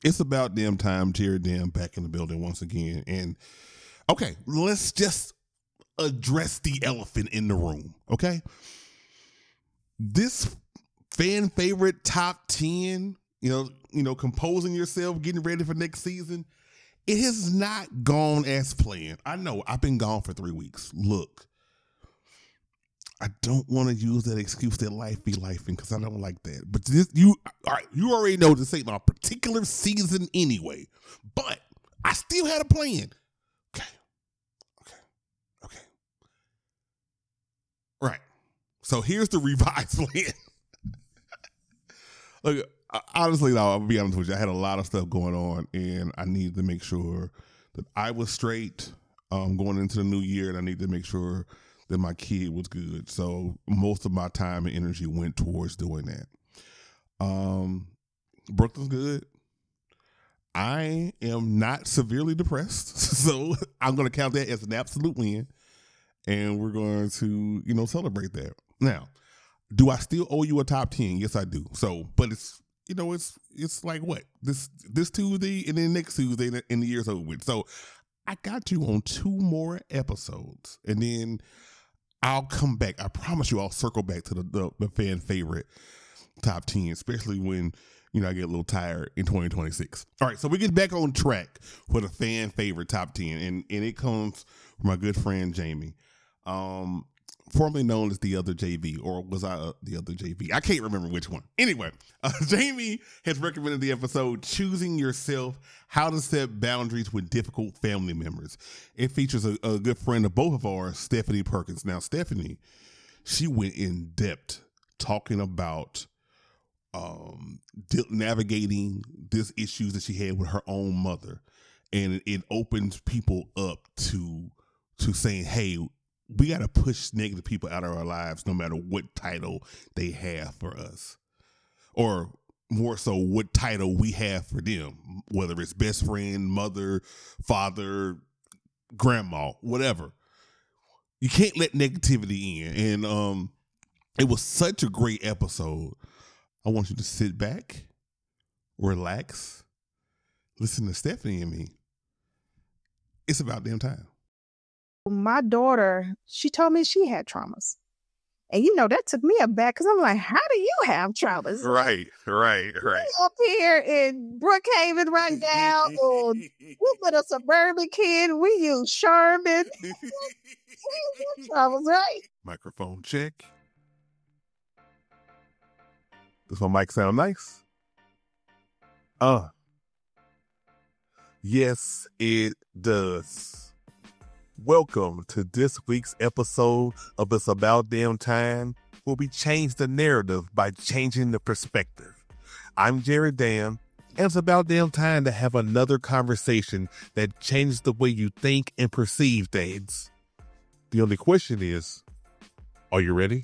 It's about damn time. Jared Dam back in the building once again. And okay, let's just address the elephant in the room. Okay, this fan favorite top 10. Composing yourself, getting ready for next season. It has not gone as planned. I know I've been gone for 3 weeks. Look, I don't want to use that excuse that life be lifing because I don't like that. But you already know this ain't my particular season anyway. But I still had a plan. Okay. Right. So here's the revised plan. Look, honestly, though, I'll be honest with you. I had a lot of stuff going on, and I needed to make sure that I was straight going into the new year, and I needed to make sure that my kid was good. So most of my time and energy went towards doing that. Brooklyn's good. I am not severely depressed, so I'm going to count that as an absolute win, and we're going to, celebrate that. Now, do I still owe you a top 10? Yes, I do. So, but it's like what? This Tuesday and then next Tuesday and the year's over with. So I got you on 2 more episodes and then I'll come back. I promise you I'll circle back to the fan favorite top 10, especially when, I get a little tired in 2026. All right, so we get back on track for the fan favorite top 10. And it comes from my good friend Jamie. Formerly known as the other JV, or was I the other JV? I can't remember which one. Anyway, Jamie has recommended the episode Choosing Yourself, How to Set Boundaries with Difficult Family Members. It features a good friend of both of ours, Stephanie Perkins. Now, Stephanie, she went in depth talking about navigating these issues that she had with her own mother. And it opens people up to saying, hey, we got to push negative people out of our lives no matter what title they have for us. Or more so, what title we have for them, whether it's best friend, mother, father, grandma, whatever. You can't let negativity in. And it was such a great episode. I want you to sit back, relax, listen to Stephanie and me. It's about damn time. My daughter, she told me she had traumas. And, that took me aback because I'm like, how do you have traumas? Right. Up here in Brookhaven right now, we with a suburban kid, we use Sherman. Traumas, right? Microphone check. Does my mic sound nice? Yes, it does. Welcome to this week's episode of It's About Damn Time, where we change the narrative by changing the perspective. I'm Jared Dam, and it's about damn time to have another conversation that changes the way you think and perceive things. The only question is, are you ready?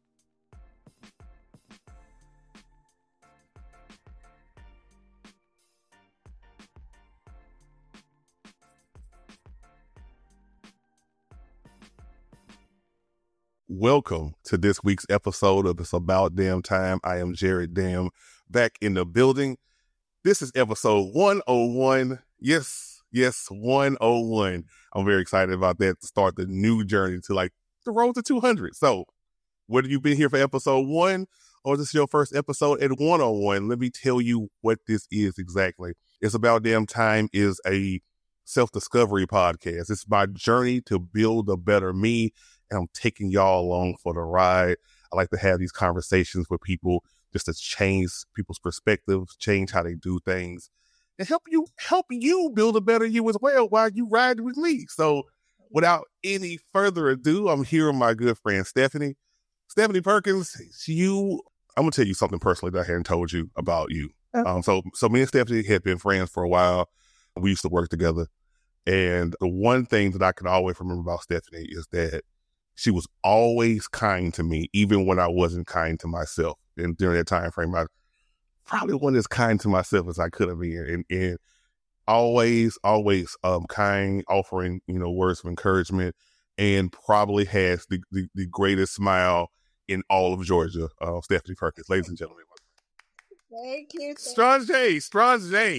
Welcome to this week's episode of It's About Damn Time. I am Jared Dam, back in the building. This is episode 101. Yes, 101. I'm very excited about that, to start the new journey to the road to 200. So whether you've been here for episode 1 or this is your first episode at 101, let me tell you what this is exactly. It's About Damn Time is a self-discovery podcast. It's my journey to build a better me, and I'm taking y'all along for the ride. I like to have these conversations with people just to change people's perspectives, change how they do things, and help you build a better you as well while you ride with me. So without any further ado, I'm here with my good friend Stephanie. Stephanie Perkins, I'm going to tell you something personally that I hadn't told you about you. Okay. So me and Stephanie had been friends for a while. We used to work together. And the one thing that I can always remember about Stephanie is that she was always kind to me, even when I wasn't kind to myself. And during that time frame, I probably wasn't as kind to myself as I could have been. And always kind, offering, words of encouragement, and probably has the greatest smile in all of Georgia. Stephanie Perkins, ladies and gentlemen. Thank you. Strong J.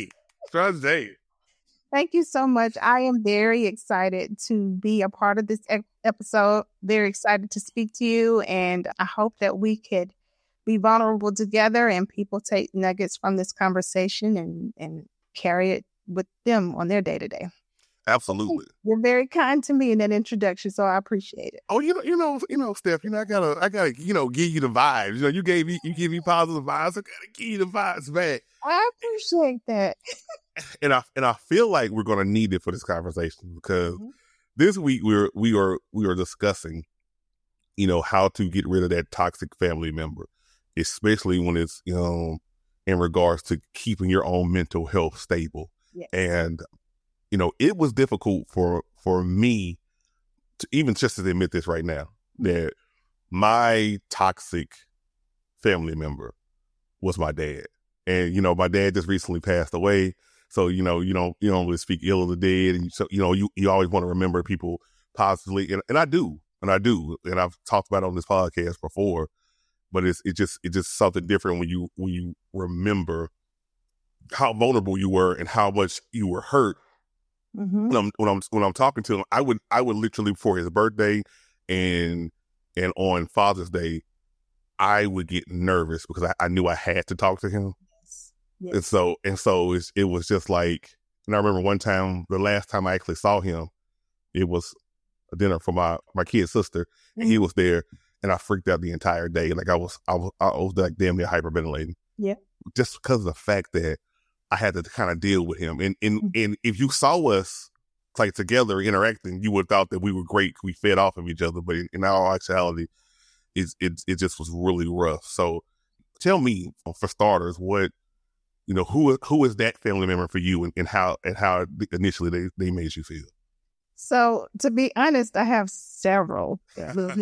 Sade. Thank you so much. I am very excited to be a part of this episode. Very excited to speak to you. And I hope that we could be vulnerable together and people take nuggets from this conversation and carry it with them on their day to day. Absolutely. You're very kind to me in that introduction, so I appreciate it. Oh, you know, Steph, I gotta, give you the vibes. You give me positive vibes. I gotta give you the vibes back. I appreciate that. And I feel like we're gonna need it for this conversation because this week we are discussing, how to get rid of that toxic family member, especially when it's, in regards to keeping your own mental health stable. Yes. And it was difficult for me to even just to admit this right now, that my toxic family member was my dad. And, my dad just recently passed away. So, you don't really speak ill of the dead. And so, you always want to remember people positively. And I do. And I've talked about it on this podcast before, but it's just something different when you remember how vulnerable you were and how much you were hurt. When I'm talking to him, I would literally, for his birthday and on Father's Day, I would get nervous because I knew I had to talk to him. Yes. And so it was just like, and I remember one time, the last time I actually saw him, it was a dinner for my kid's sister, and he was there, and I freaked out the entire day. Like I was like damn near hyperventilating. Yeah. Just because of the fact that I had to kind of deal with him. And if you saw us like together interacting, you would have thought that we were great. We fed off of each other. But in all actuality, it just was really rough. So tell me, for starters, what, who is that family member for you and how initially they made you feel? So to be honest, I have several. Like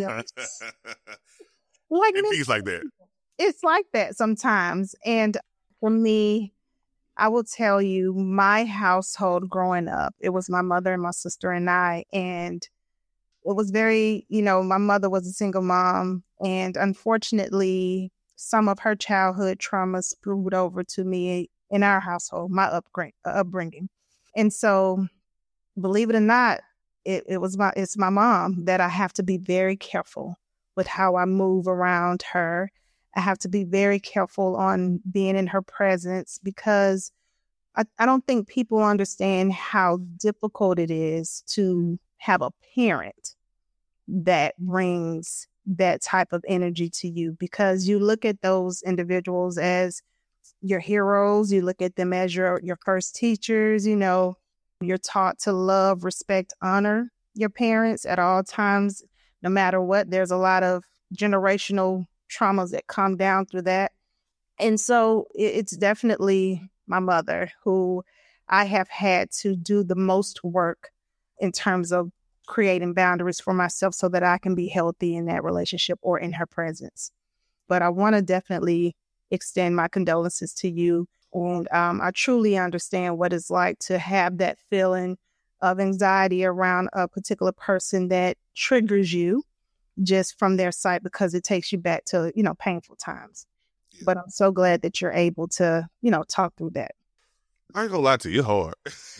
it's like that. It's like that sometimes. And for me, I will tell you, my household growing up, it was my mother and my sister and I, and it was very, my mother was a single mom, and unfortunately, some of her childhood trauma spilled over to me in our household, my upbringing. And so, believe it or not, it's my mom that I have to be very careful with how I move around her. I have to be very careful on being in her presence because I don't think people understand how difficult it is to have a parent that brings that type of energy to you, because you look at those individuals as your heroes. You look at them as your first teachers. You're taught to love, respect, honor your parents at all times, no matter what. There's a lot of generational traumas that come down through that. And so it's definitely my mother who I have had to do the most work in terms of creating boundaries for myself so that I can be healthy in that relationship or in her presence. But I want to definitely extend my condolences to you. And I truly understand what it's like to have that feeling of anxiety around a particular person that triggers you just from their sight, because it takes you back to, painful times. Yeah. But I'm so glad that you're able to, talk through that. I ain't gonna lie to you, it's hard.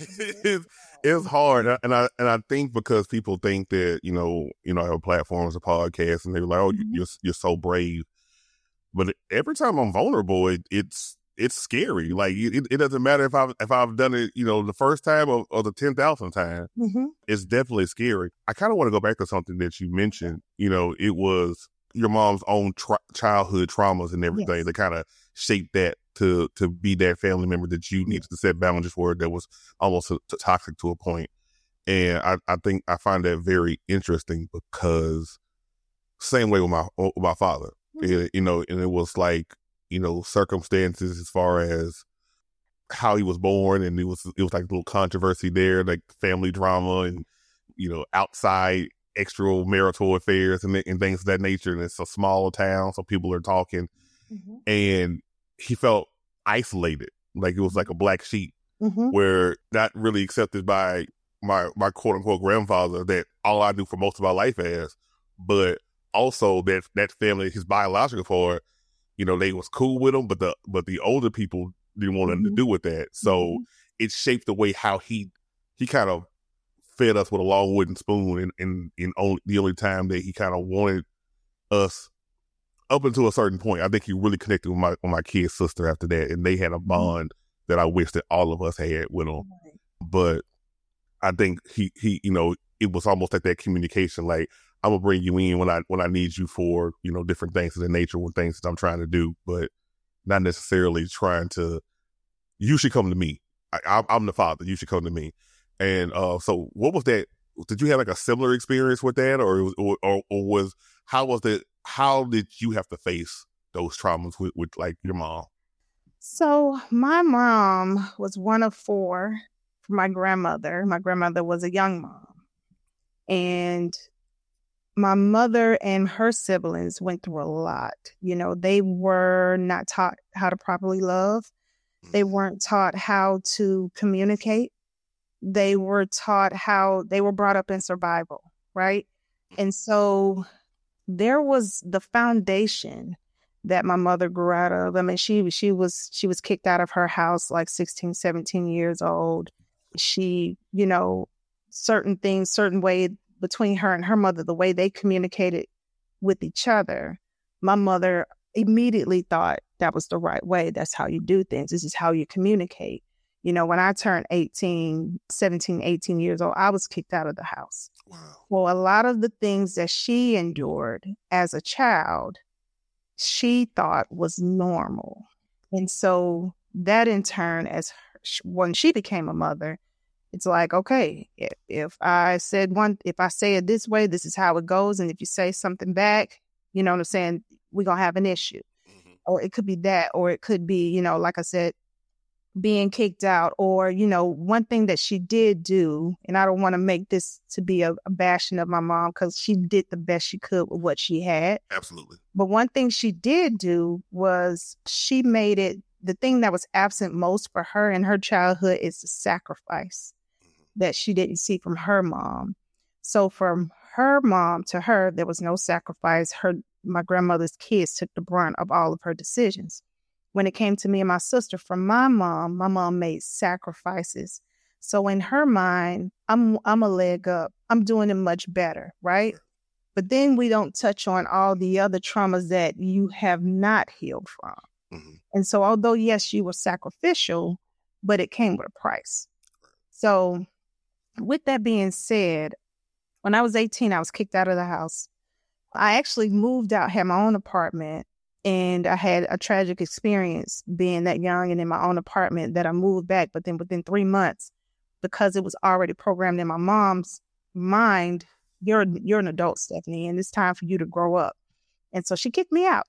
It's hard. And I think because people think that, I have a platform as a podcast and they're like, oh, you're so brave. But every time I'm vulnerable, it's scary. Like it doesn't matter if I've done it, the first time or the 10,000th time. It's definitely scary. I kind of want to go back to something that you mentioned. It was your mom's own childhood traumas and everything that kind of shaped that to be that family member that you needed to set boundaries for, that was almost toxic to a point. And I think I find that very interesting because same way with my father. And it was like, circumstances as far as how he was born, and it was like a little controversy there, like family drama and, outside extramarital affairs and things of that nature. And it's a small town, so people are talking. And he felt isolated, like it was like a black sheep, where not really accepted by my quote unquote grandfather that all I knew for most of my life as, but also that family, his biological father, they was cool with him, but the older people didn't want nothing to do with that. So it shaped the way how he kind of fed us with a long wooden spoon, and the only time that he kind of wanted us up until a certain point. I think he really connected with my kid sister after that, and they had a bond that I wish that all of us had with him. But I think he it was almost like that communication, like, I'm gonna bring you in when I need you for, different things of the nature, with things that I'm trying to do, but not necessarily trying to, you should come to me. I'm the father, you should come to me. And so what was that? Did you have like a similar experience with that, or was, how did you have to face those traumas with like your mom? So my mom was one of four for my grandmother. My grandmother was a young mom. And my mother and her siblings went through a lot. They were not taught how to properly love. They weren't taught how to communicate. They were taught they were brought up in survival, right? And so there was the foundation that my mother grew out of. I mean, she was kicked out of her house like 16, 17 years old. She, certain things, certain way between her and her mother, the way they communicated with each other, my mother immediately thought that was the right way. That's how you do things. This is how you communicate. When I turned 17, 18 years old, I was kicked out of the house. Wow. Well, a lot of the things that she endured as a child, she thought was normal. And so that in turn, when she became a mother, it's like, okay, if I say it this way, this is how it goes. And if you say something back, you know what I'm saying, we're going to have an issue. Mm-hmm. Or it could be that, or it could be, like I said, being kicked out, or, one thing that she did do, and I don't want to make this to be a bashing of my mom, because she did the best she could with what she had. Absolutely. But one thing she did do was she made it, the thing that was absent most for her in her childhood is the sacrifice that she didn't see from her mom. So from her mom to her, there was no sacrifice. My grandmother's kids took the brunt of all of her decisions. When it came to me and my sister, from my mom made sacrifices. So in her mind, I'm a leg up. I'm doing it much better, right? But then we don't touch on all the other traumas that you have not healed from. Mm-hmm. And so although, yes, you were sacrificial, but it came with a price. So with that being said, when I was 18, I was kicked out of the house. I actually moved out, had my own apartment, and I had a tragic experience being that young and in my own apartment that I moved back. But then within 3 months, because it was already programmed in my mom's mind, you're an adult, Stephanie, and it's time for you to grow up. And so she kicked me out.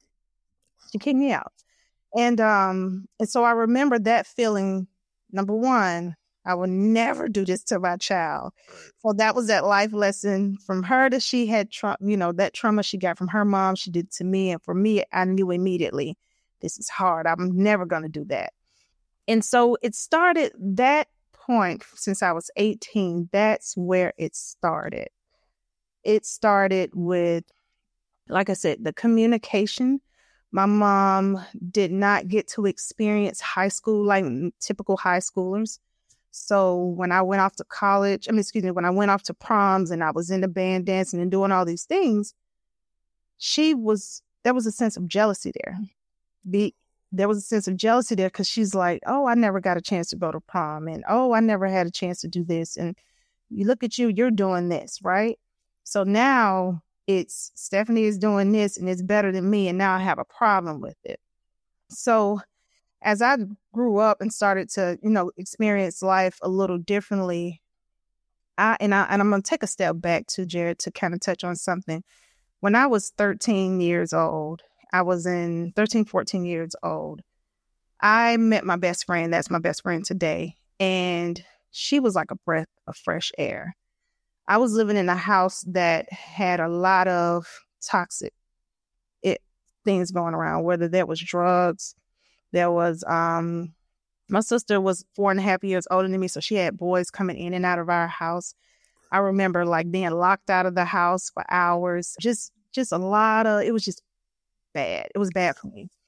And so I remember that feeling, number one, I will never do this to my child. So that was that life lesson from her that she had, that trauma she got from her mom, she did to me. And for me, I knew immediately, this is hard. I'm never going to do that. And so it started that point since I was 18. That's where it started. It started with, like I said, the communication. My mom did not get to experience high school like typical high schoolers. So when I went off to when I went off to proms and I was in the band dancing and doing all these things, there was a sense of jealousy there. There was a sense of jealousy there because she's like, oh, I never got a chance to go to prom. And, oh, I never had a chance to do this. And you look at you, you're doing this, right? So now it's Stephanie is doing this and it's better than me. And now I have a problem with it. So as I grew up and started to, experience life a little differently, I'm going to take a step back to Jared to kind of touch on something. When I was 13 years old, 14 years old, I met my best friend. That's my best friend today. And she was like a breath of fresh air. I was living in a house that had a lot of toxic things going around, whether there was drugs. There was, my sister was 4.5 years older than me, so she had boys coming in and out of our house. I remember like being locked out of the house for hours. Just a lot of, it was just bad. It was bad for me.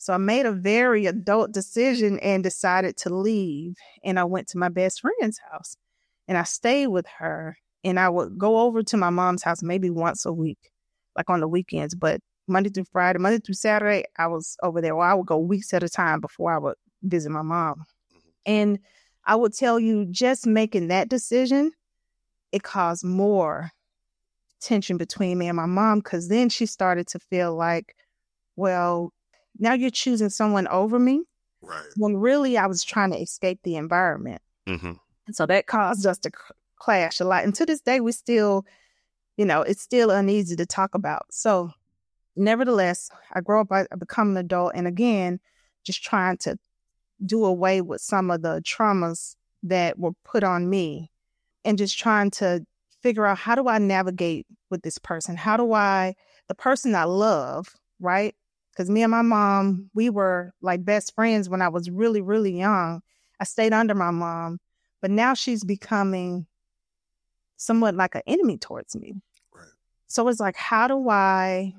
So I made a very adult decision and decided to leave. And I went to my best friend's house and I stayed with her. And I would go over to my mom's house maybe once a week, like on the weekends. But Monday through Friday, Monday through Saturday, I was over there. Or I would go weeks at a time before I would visit my mom. And I would tell you, just making that decision, it caused more tension between me and my mom, because then she started to feel like, well, now you're choosing someone over me. Right. When really I was trying to escape the environment. Mm-hmm. And so that caused us to clash a lot. And to this day, we still, it's still uneasy to talk about. So nevertheless, I grow up, I become an adult. And again, just trying to do away with some of the traumas that were put on me and just trying to figure out, how do I navigate with this person? How do the person I love, right? Because me and my mom, we were like best friends when I was really, really young. I stayed under my mom, but now she's becoming somewhat like an enemy towards me. Right. So it's like, how do I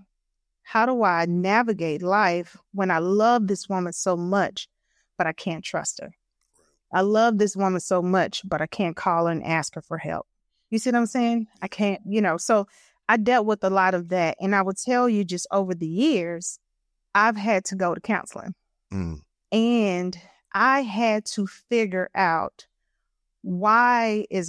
navigate life when I love this woman so much, but I can't trust her? I love this woman so much, but I can't call her and ask her for help. You see what I'm saying? I can't, so I dealt with a lot of that. And I would tell you, just over the years, I've had to go to counseling. And I had to figure out why is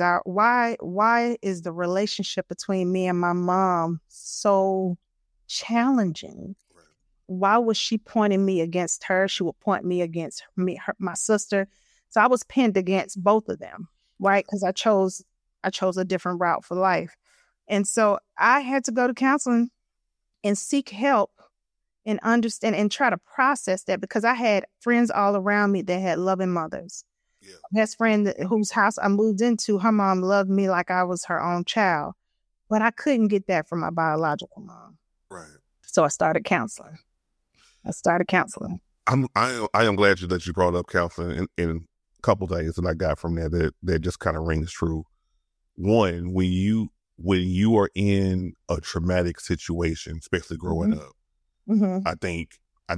the relationship between me and my mom so challenging? Why was she pointing me against her? She would point me against my sister. So I was pinned against both of them, right? Because I chose a different route for life. And so I had to go to counseling and seek help and understand and try to process that, because I had friends all around me that had loving mothers. Yeah. My best friend whose house I moved into, her mom loved me like I was her own child. But I couldn't get that from my biological mom. Right. So I started counseling. I am glad that you brought up counseling in a couple of things that I got from that just kind of rings true. One, when you are in a traumatic situation, especially growing up, I think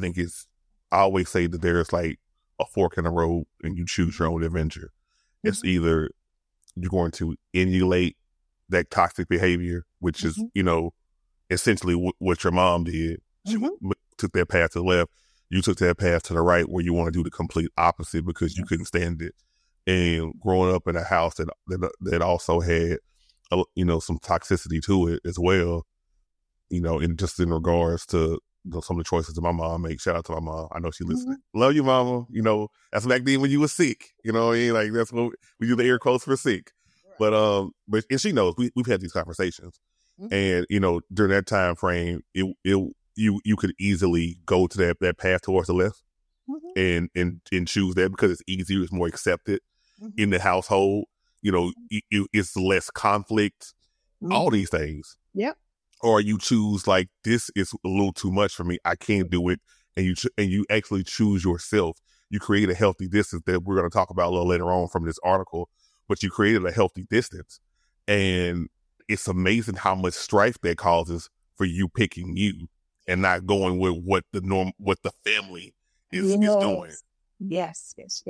I always say that there's like a fork in the road and you choose your own adventure. It's either you're going to emulate that toxic behavior, which is, essentially what your mom did. She took that path to the left. You took that path to the right, where you want to do the complete opposite because you couldn't stand it. And growing up in a house that also had, some toxicity to it as well, in regards to some of the choices that my mom made. Shout out to my mom. I know she listening. Love you, mama. That's back then when you were sick. Like that's what we do, the air quotes for sick. But and she knows we've had these conversations, and during that time frame, you could easily go to that path towards the left, and choose that because it's easier, it's more accepted in the household. It's less conflict, all these things. Yep. Or you choose like, this is a little too much for me, I can't do it, and you actually choose yourself. You create a healthy distance that we're going to talk about a little later on from this article, but you created a healthy distance, and it's amazing how much strife that causes for you picking you and not going with what the family is doing. Yes.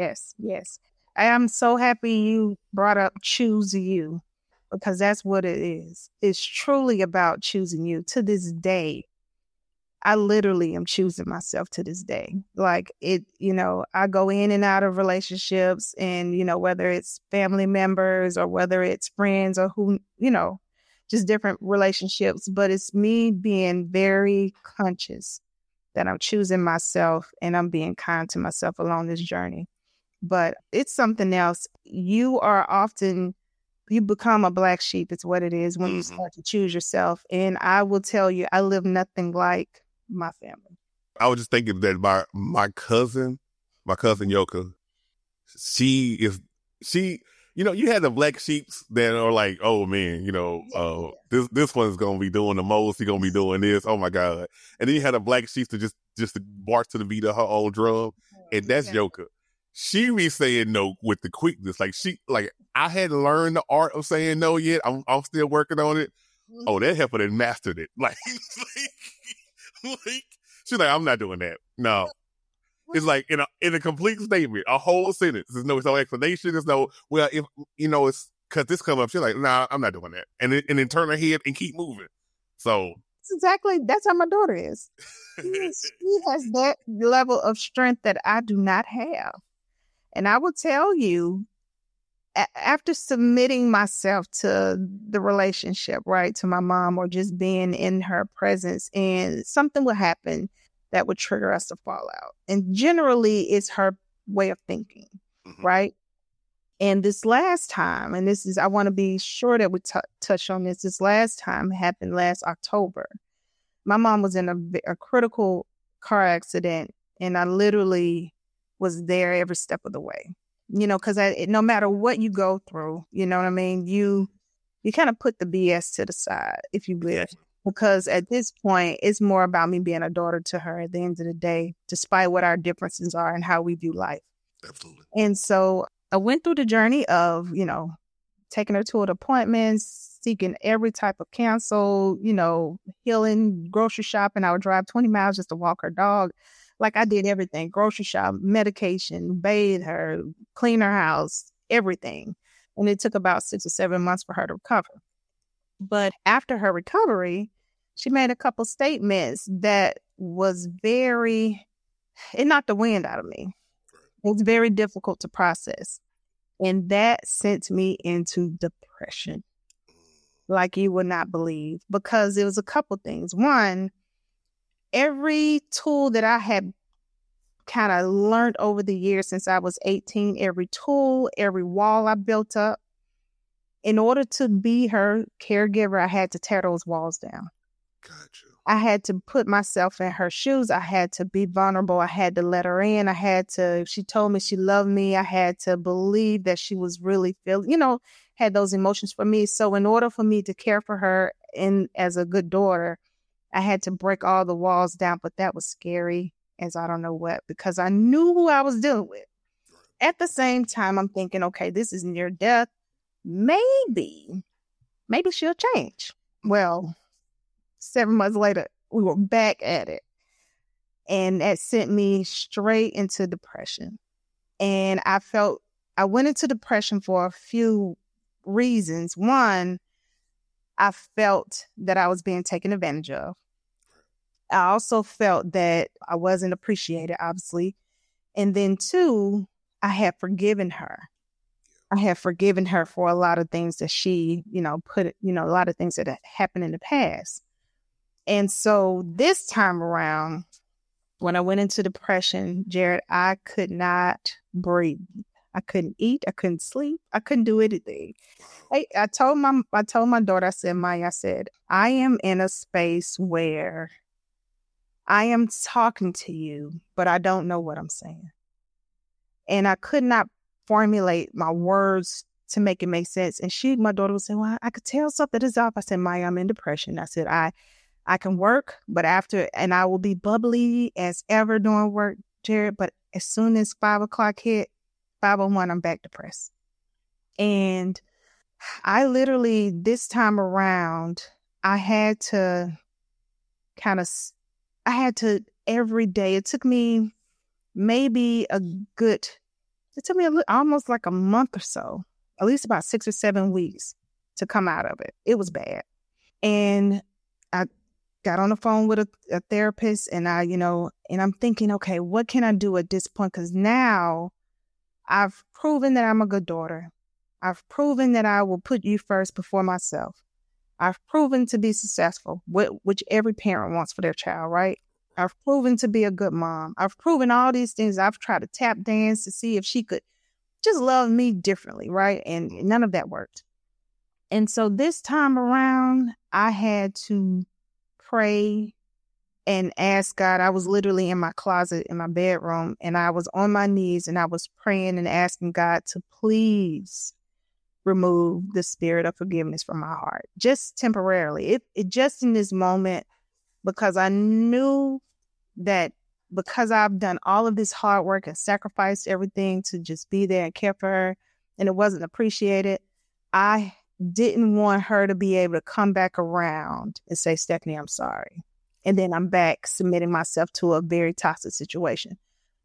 I am so happy you brought up choose you, because that's what it is. It's truly about choosing you. To this day, I literally am choosing myself to this day. Like I go in and out of relationships, and, whether it's family members or whether it's friends or who, just different relationships. But it's me being very conscious that I'm choosing myself and I'm being kind to myself along this journey. But it's something else. You become a black sheep. It's what it is when you start to choose yourself. And I will tell you, I live nothing like my family. I was just thinking that my cousin Yoka, she you had the black sheeps that are like, oh man, this one's gonna be doing the most. He's gonna be doing this. Oh my god! And then you had a black sheep to just bark to the beat of her own drum, and that's Yoka. She be saying no with the quickness. Like I hadn't learned the art of saying no yet. I'm still working on it. Oh, that heifer done mastered it. Like she's like, I'm not doing that. No. It's like in a complete statement, a whole sentence. There's no explanation. There's no, well, if, it's because this come up. She's like, nah, I'm not doing that. And then turn her head and keep moving. So. That's how my daughter is. She has that level of strength that I do not have. And I will tell you, after submitting myself to the relationship, right, to my mom, or just being in her presence, and something would happen that would trigger us to fall out. And generally, it's her way of thinking, right? And this last time, and I want to be sure that we touch on this. This last time happened last October. My mom was in a critical car accident, and I literally was there every step of the way. Because no matter what you go through, you know what I mean? You kind of put the BS to the side, if you will. Because at this point, it's more about me being a daughter to her at the end of the day, despite what our differences are and how we view life. Absolutely. And so I went through the journey of, taking her to appointments, seeking every type of counsel, healing, grocery shopping. I would drive 20 miles just to walk her dog. Like I did everything, grocery shop, medication, bathe her, clean her house, everything. And it took about 6 or 7 months for her to recover. But after her recovery, she made a couple statements that was it knocked the wind out of me. It was very difficult to process. And that sent me into depression, like you would not believe, because it was a couple things. One, every tool that I had kind of learned over the years since I was 18, every tool, every wall I built up, in order to be her caregiver, I had to tear those walls down. Gotcha. I had to put myself in her shoes. I had to be vulnerable. I had to let her in. If she told me she loved me, I had to believe that she was really had those emotions for me. So in order for me to care for her and as a good daughter, I had to break all the walls down. But that was scary as I don't know what, because I knew who I was dealing with. At the same time, I'm thinking, okay, this is near death. Maybe she'll change. Well, 7 months later, we were back at it. And that sent me straight into depression. And I went into depression for a few reasons. One, I felt that I was being taken advantage of. I also felt that I wasn't appreciated, obviously. And then two, I had forgiven her. I have forgiven her for a lot of things that she, a lot of things that had happened in the past. And so this time around, when I went into depression, Jared, I could not breathe. I couldn't eat. I couldn't sleep. I couldn't do anything. I told my daughter, I said, Maya, I am in a space where I am talking to you, but I don't know what I'm saying. And I could not formulate my words to make it make sense. And my daughter would say, well, I could tell something is off. I said, Maya, I'm in depression. I said, I can work, and I will be bubbly as ever doing work, Jared. But as soon as 5 o'clock hit, 5:01, I'm back depressed. And I literally, this time around, I had to every day. It took me almost like a month or so, at least about 6 or 7 weeks to come out of it. It was bad. And I got on the phone with a therapist, and and I'm thinking, okay, what can I do at this point? Because now I've proven that I'm a good daughter. I've proven that I will put you first before myself. I've proven to be successful, which every parent wants for their child, right? I've proven to be a good mom. I've proven all these things. I've tried to tap dance to see if she could just love me differently, right? And none of that worked. And so this time around, I had to pray and ask God. I was literally in my closet in my bedroom, and I was on my knees, and I was praying and asking God to please remove the spirit of forgiveness from my heart, just temporarily. It just in this moment, because I knew that because I've done all of this hard work and sacrificed everything to just be there and care for her, and it wasn't appreciated, I didn't want her to be able to come back around and say, Stephanie, I'm sorry. And then I'm back submitting myself to a very toxic situation.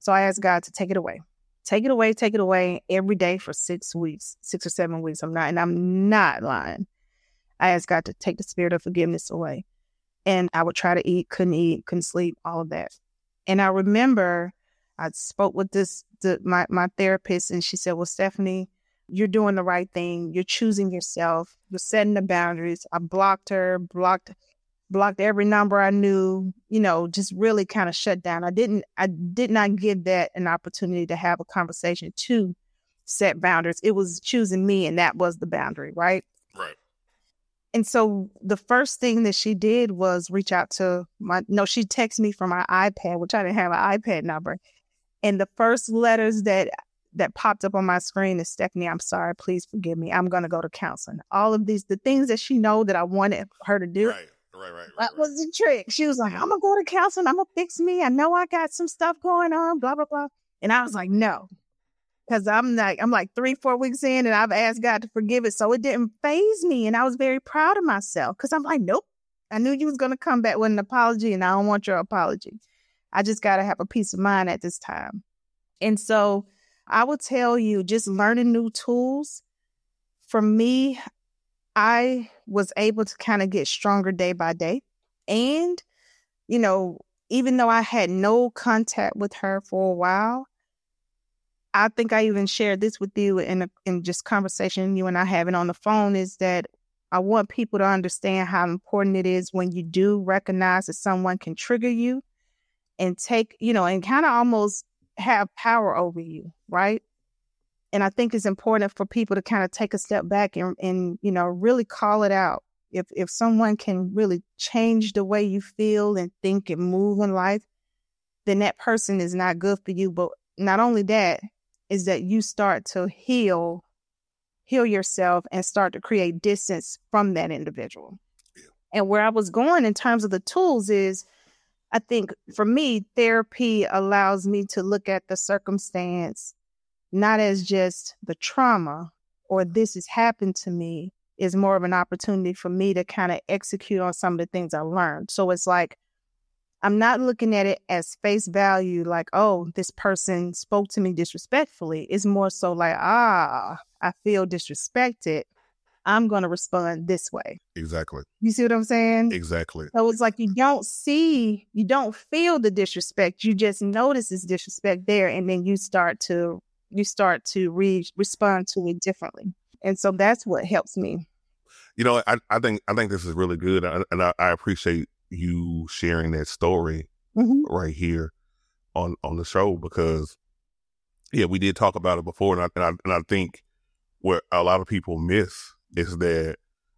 So I asked God to take it away. Take it away every day for 6 weeks, 6 or 7 weeks. I'm not lying. I asked God to take the spirit of forgiveness away. And I would try to eat, couldn't sleep, all of that. And I remember I spoke with my therapist, and she said, well, Stephanie, you're doing the right thing. You're choosing yourself. You're setting the boundaries. I blocked her, blocked every number I knew, just really kind of shut down. I did not give that an opportunity to have a conversation to set boundaries. It was choosing me, and that was the boundary, right? Right. And so the first thing that she did was reach out to she texted me from my iPad, which I didn't have an iPad number. And the first letters that popped up on my screen is, Stephanie, I'm sorry, please forgive me. I'm going to go to counseling. All of the things that she know that I wanted her to do. Right. That was the trick. She was like, I'm going to go to counseling. I'm going to fix me. I know I got some stuff going on, blah, blah, blah. And I was like, no, because I'm like 3-4 weeks in, and I've asked God to forgive it. So it didn't faze me. And I was very proud of myself, because I'm like, nope, I knew you was going to come back with an apology, and I don't want your apology. I just got to have a peace of mind at this time. And so I would tell you, just learning new tools, for me, I was able to kind of get stronger day by day. And, even though I had no contact with her for a while, I think I even shared this with you in just conversation you and I having on the phone, is that I want people to understand how important it is when you do recognize that someone can trigger you and take, and kind of almost have power over you, right? And I think it's important for people to kind of take a step back and really call it out. If someone can really change the way you feel and think and move in life, then that person is not good for you. But not only that, is that you start to heal yourself and start to create distance from that individual. Yeah. And where I was going in terms of the tools is, I think for me, therapy allows me to look at the circumstance not as just the trauma or this has happened to me, is more of an opportunity for me to kind of execute on some of the things I learned. So it's like, I'm not looking at it as face value, like, oh, this person spoke to me disrespectfully. It's more so like, I feel disrespected. I'm going to respond this way. Exactly. You see what I'm saying? Exactly. So it's like you don't feel the disrespect. You just notice this disrespect there, and then you start to respond to it differently. And so that's what helps me. I think this is really good, and I appreciate you sharing that story right here on the show, because we did talk about it before, and I think what a lot of people miss is that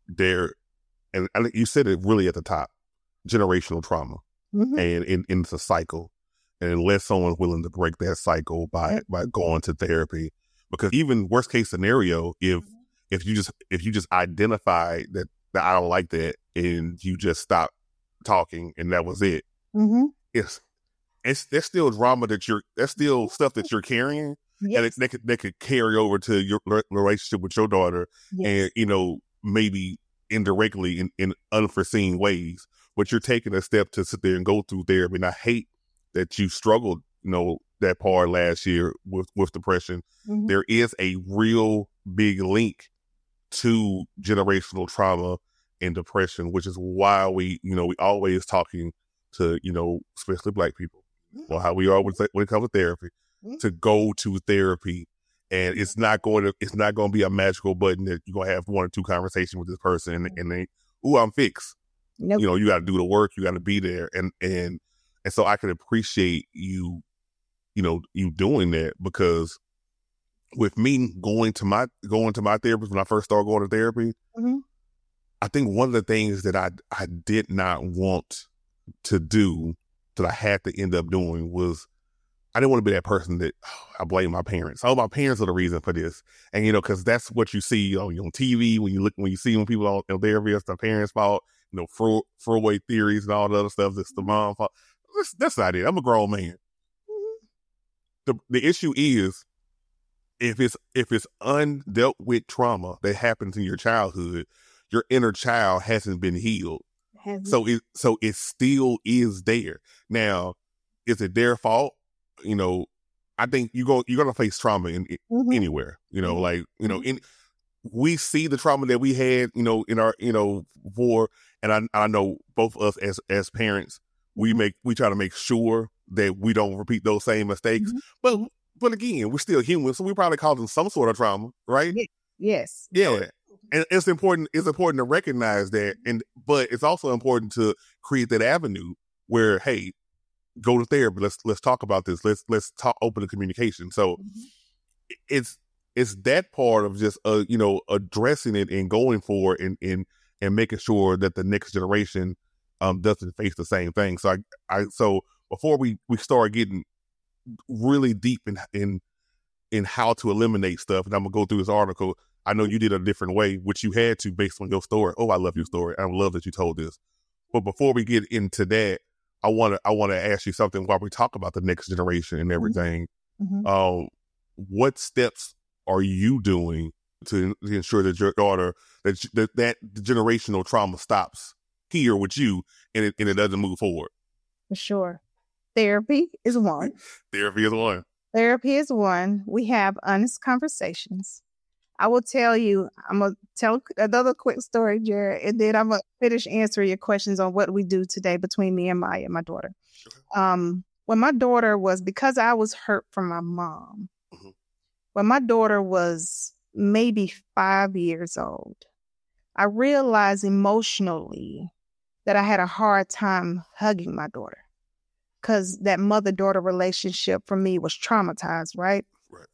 and I think you said it really at the top, generational trauma, and it's a cycle, and unless someone's willing to break that cycle by going to therapy, because even worst case scenario, if you just identify that I don't like that, and you just stop talking and that was it, there's still drama that's still stuff that you're carrying. Yes. And that could carry over to your relationship with your daughter, and maybe indirectly in unforeseen ways. But you're taking a step to sit there and go through therapy. And I hate that you struggled, that part last year with depression. There is a real big link to generational trauma and depression, which is why we always talking to especially Black people, or how we are when it comes to therapy. To go to therapy, and it's not going to be a magical button that you're going to have 1 or 2 conversations with this person and then, I'm fixed. Nope. You got to do the work, you got to be there. And so I can appreciate you doing that, because with me going to my therapist when I first started going to therapy, I think one of the things that I did not want to do, that I had to end up doing, was I didn't want to be that person that I blame my parents. Oh, my parents are the reason for this. And, because that's what you see on TV when you see when people on therapy, it's the parents' fault, throwaway theories and all the other stuff. It's the mom's fault. That's not it. I'm a grown man. The issue is, if it's undealt with trauma that happens in your childhood, your inner child hasn't been healed. So it still is there. Now, is it their fault? I think you're gonna face trauma Mm-hmm. anywhere. Mm-hmm. Like we see the trauma that we had, in our, before, and I know both of us as parents, we try to make sure that we don't repeat those same mistakes. Mm-hmm. But again, we're still human, so we probably causing some sort of trauma, right? Yes. Yeah. And it's important to recognize that, but it's also important to create that avenue where, hey, go to therapy. Let's talk about this. Let's talk open communication. So it's that part of just addressing it and going for it and making sure that the next generation doesn't face the same thing. So so before we start getting really deep in how to eliminate stuff, and I'm gonna go through this article. I know you did a different way, which you had to based on your story. Oh, I love your story. I love that you told this. But before we get into that, I want to ask you something while we talk about the next generation and everything. What steps are you doing to ensure that your daughter, that generational trauma stops here with you and it doesn't move forward? For sure. Therapy is one. Therapy is one. Therapy is one. We have honest conversations. I will tell you, I'm going to tell another quick story, Jared, and then I'm going to finish answering your questions on what we do today between me and Maya, my daughter. When my daughter because I was hurt from my mom, when my daughter was maybe 5 years old, I realized emotionally that I had a hard time hugging my daughter because that mother-daughter relationship for me was traumatized, right?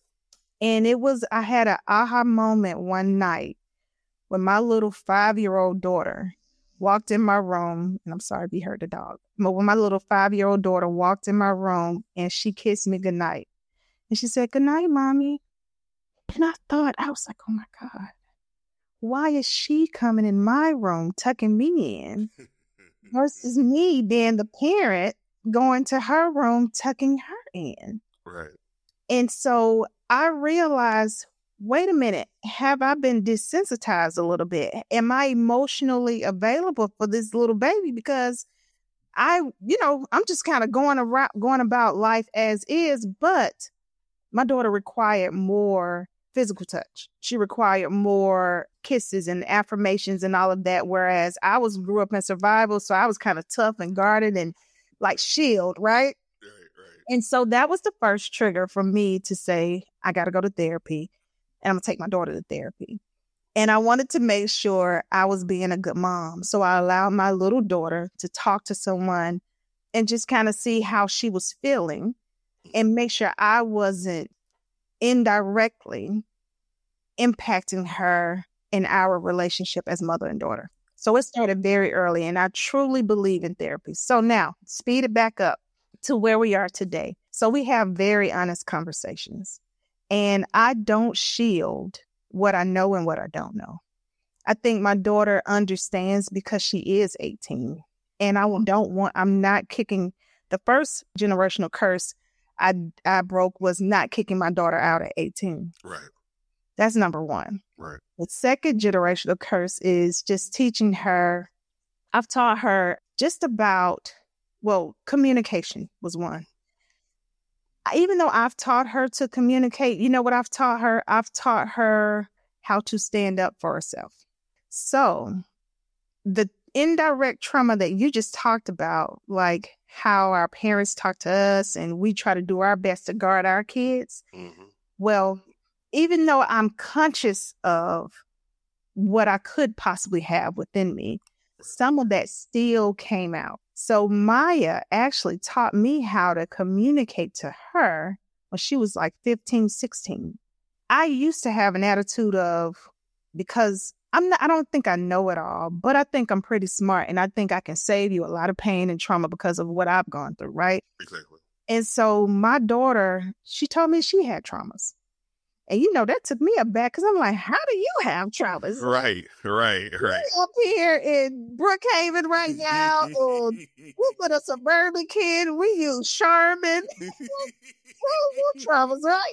And I had an aha moment one night when my little 5-year-old daughter walked in my room, and I'm sorry if you heard the dog, but when my little 5-year-old daughter walked in my room and she kissed me goodnight, and she said, "Good night, Mommy." And I was like, oh my God, why is she coming in my room, tucking me in versus me being the parent going to her room, tucking her in? Right. And so I realized, wait a minute, have I been desensitized a little bit? Am I emotionally available for this little baby? Because I'm just kind of going about life as is, but my daughter required more physical touch. She required more kisses and affirmations and all of that. Whereas I grew up in survival. So I was kind of tough and guarded and like shield, right? And so that was the first trigger for me to say, I got to go to therapy and I'm going to take my daughter to therapy. And I wanted to make sure I was being a good mom. So I allowed my little daughter to talk to someone and just kind of see how she was feeling and make sure I wasn't indirectly impacting her in our relationship as mother and daughter. So it started very early, and I truly believe in therapy. So now, speed it back up to where we are today. So we have very honest conversations, and I don't shield what I know and what I don't know. I think my daughter understands because she is 18, and I'm not kicking the first generational curse I broke was not kicking my daughter out at 18. Right. That's number one. Right. The second generational curse is just teaching her. I've taught her just about, communication was one. Even though I've taught her to communicate, you know what I've taught her? I've taught her how to stand up for herself. So the indirect trauma that you just talked about, like how our parents talk to us and we try to do our best to guard our kids. Mm-hmm. Well, even though I'm conscious of what I could possibly have within me, some of that still came out. So Maya actually taught me how to communicate to her when she was like 15, 16. I used to have an attitude of, because I don't think I know it all, but I think I'm pretty smart and I think I can save you a lot of pain and trauma because of what I've gone through, right? Exactly. And so my daughter, she told me she had traumas. And, that took me aback because I'm like, how do you have traumas? Right. Up here in Brookhaven right now, we put a suburban kid, we use Charmin. Traumas, right?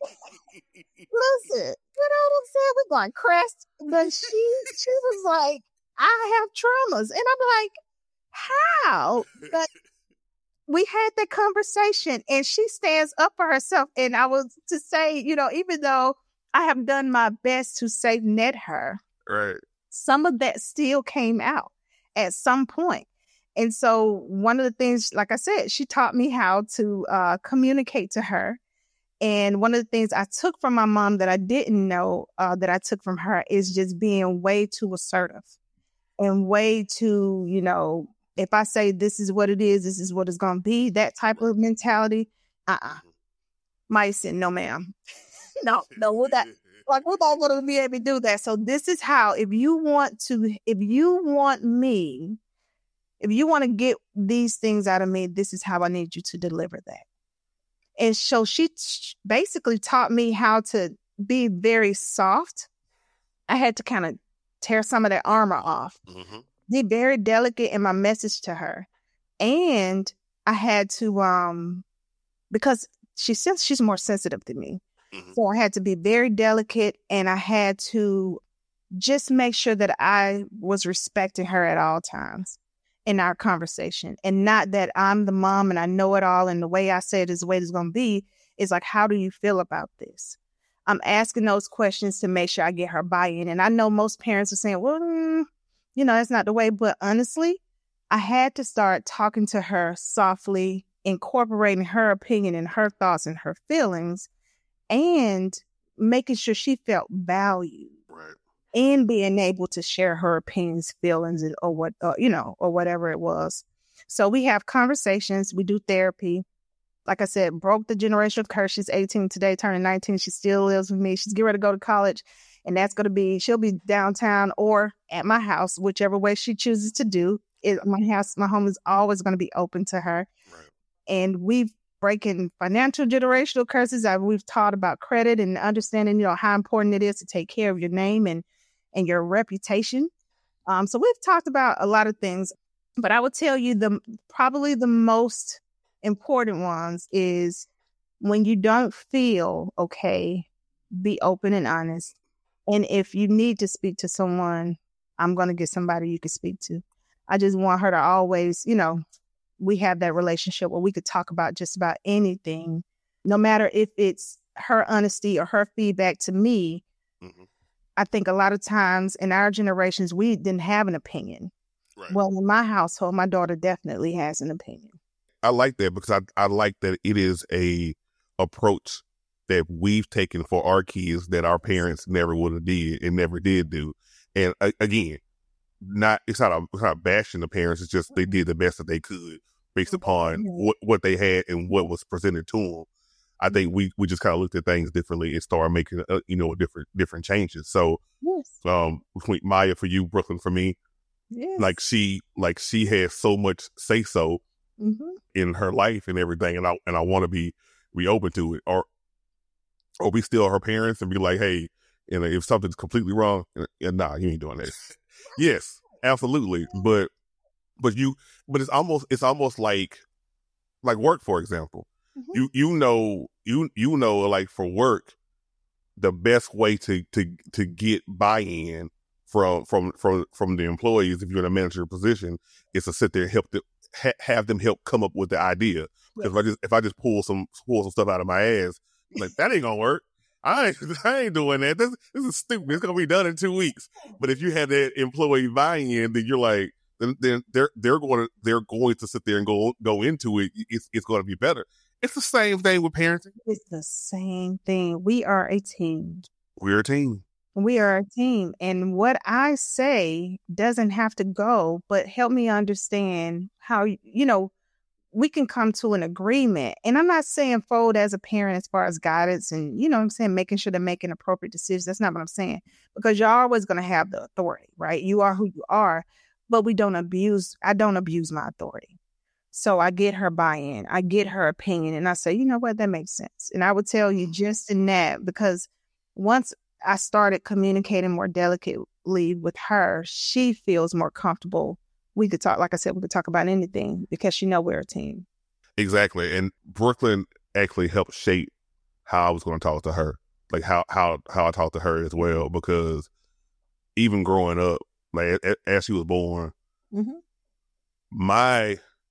Listen, you know what I'm saying? We're going crest. But she was like, I have traumas. And I'm like, how? But we had that conversation, and she stands up for herself. And I was to say, even though I have done my best to safe net her, right, some of that still came out at some point. And so one of the things, like I said, she taught me how to communicate to her. And one of the things I took from my mom that I didn't know that I took from her is just being way too assertive and way too, if I say this is what it is, this is what it's going to be, that type of mentality. Maya said, no, ma'am. no, we're not going to be able to do that. So this is how, if you want to get these things out of me, this is how I need you to deliver that. And so she basically taught me how to be very soft. I had to kind of tear some of that armor off. Mm-hmm. Be very delicate in my message to her. And I had to, because she's more sensitive than me. Mm-hmm. So I had to be very delicate, and I had to just make sure that I was respecting her at all times in our conversation, and not that I'm the mom and I know it all, and the way I say it is the way it's going to be. It's like, how do you feel about this? I'm asking those questions to make sure I get her buy-in. And I know most parents are saying, well, that's not the way. But honestly, I had to start talking to her softly, incorporating her opinion and her thoughts and her feelings, and making sure she felt valued. Right. And being able to share her opinions, feelings, or whatever it was. So we have conversations. We do therapy. Like I said, broke the generational curse. She's 18 today, turning 19. She still lives with me. She's getting ready to go to college. And that's going to be, she'll be downtown or at my house, whichever way she chooses to do. My home is always going to be open to her. Right. And we've breaking financial generational curses. We've taught about credit and understanding, how important it is to take care of your name and your reputation. So we've talked about a lot of things, but I would tell you probably the most important ones is when you don't feel okay, be open and honest. And if you need to speak to someone, I'm going to get somebody you can speak to. I just want her to always, we have that relationship where we could talk about just about anything, no matter if it's her honesty or her feedback to me. Mm-hmm. I think a lot of times in our generations, we didn't have an opinion. Right. Well, in my household, my daughter definitely has an opinion. I like that because I like that it is a approach that we've taken for our kids that our parents never would have did and never did do. And again, it's not bashing the parents. It's just they did the best that they could based upon what they had and what was presented to them. I think we just kind of looked at things differently and started making different changes. So, between Maya for you, Brooklyn for me, like she has so much say so in her life and everything, and I want to be open to it, or be still her parents and be like, hey, if something's completely wrong, nah, you ain't doing that. Yes, absolutely, but it's almost like work, for example. Mm-hmm. Like for work, the best way to get buy-in from the employees, if you're in a manager position, is to sit there and have them help come up with the idea. Because if I just pull some stuff out of my ass, like that ain't gonna work. I ain't doing that. This is stupid. It's gonna be done in 2 weeks. But if you have that employee buy-in, then you're like, then they're going to sit there and go into it. It's going to be better. It's the same thing with parenting. It's the same thing. We are a team. We're a team. We are a team. And what I say doesn't have to go, but help me understand how, we can come to an agreement. And I'm not saying fold as a parent as far as guidance and, what I'm saying, making sure they're making appropriate decisions. That's not what I'm saying. Because you're always going to have the authority, right? You are who you are, but I don't abuse my authority. So I get her buy-in, I get her opinion, and I say, you know what, that makes sense. And I would tell you just in that, because once I started communicating more delicately with her, she feels more comfortable. We could talk, like I said, we could talk about anything because she knows we're a team. Exactly. And Brooklyn actually helped shape how I was going to talk to her, like how I talked to her as well, because even growing up, like as she was born, mm-hmm. my